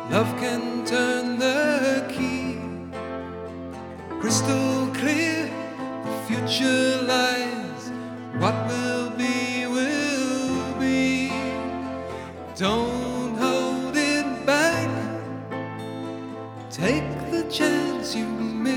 Love can turn the key. Crystal clear, the future lies. What will be, will be. Don't hold it back. Take the chance you miss.